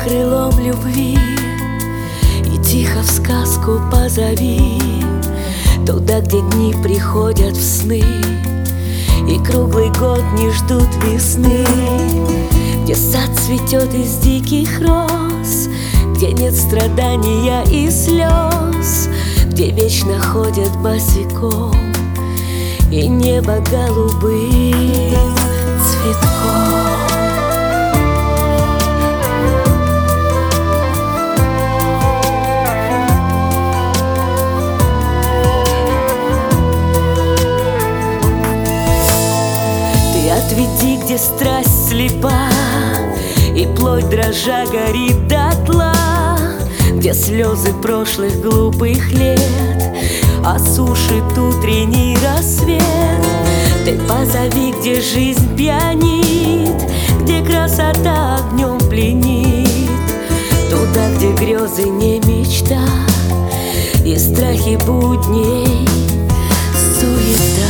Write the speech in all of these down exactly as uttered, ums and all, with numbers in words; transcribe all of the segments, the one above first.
крылом любви и тихо в сказку позови, туда, где дни приходят в сны и круглый год не ждут весны, где сад цветет из диких роз, где нет страдания и слез, где вечно ходят босиком и небо голубым цветком. Отведи, где страсть слепа и плоть дрожа горит дотла, где слезы прошлых глупых лет осушит утренний рассвет. Ты позови, где жизнь пьянит, где красота огнем пленит, туда, где грезы не мечта и страхи будней суета.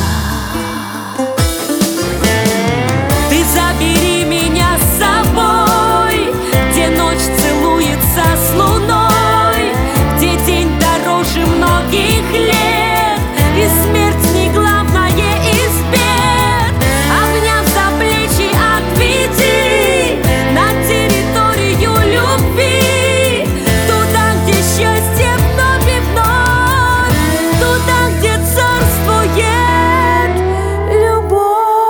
Забери меня с собой, где ночь целуется с луной, где день дороже многих лет и смерть не главное из бед. Обняв за плечи, отведи на территорию любви, туда, где счастье вновь и вновь, туда, где царствует любовь.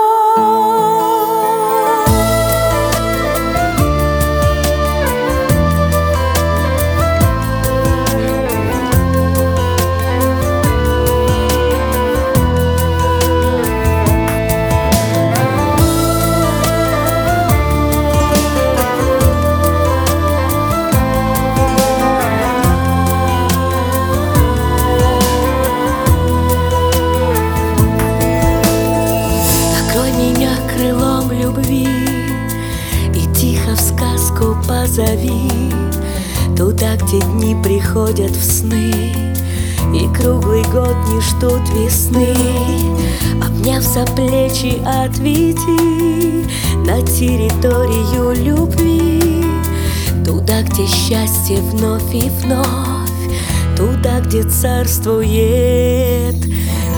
Крылом любви и тихо в сказку позови, туда, где дни приходят в сны и круглый год не ждут весны. Обняв за плечи, отведи на территорию любви, туда, где счастье вновь и вновь, туда, где царствует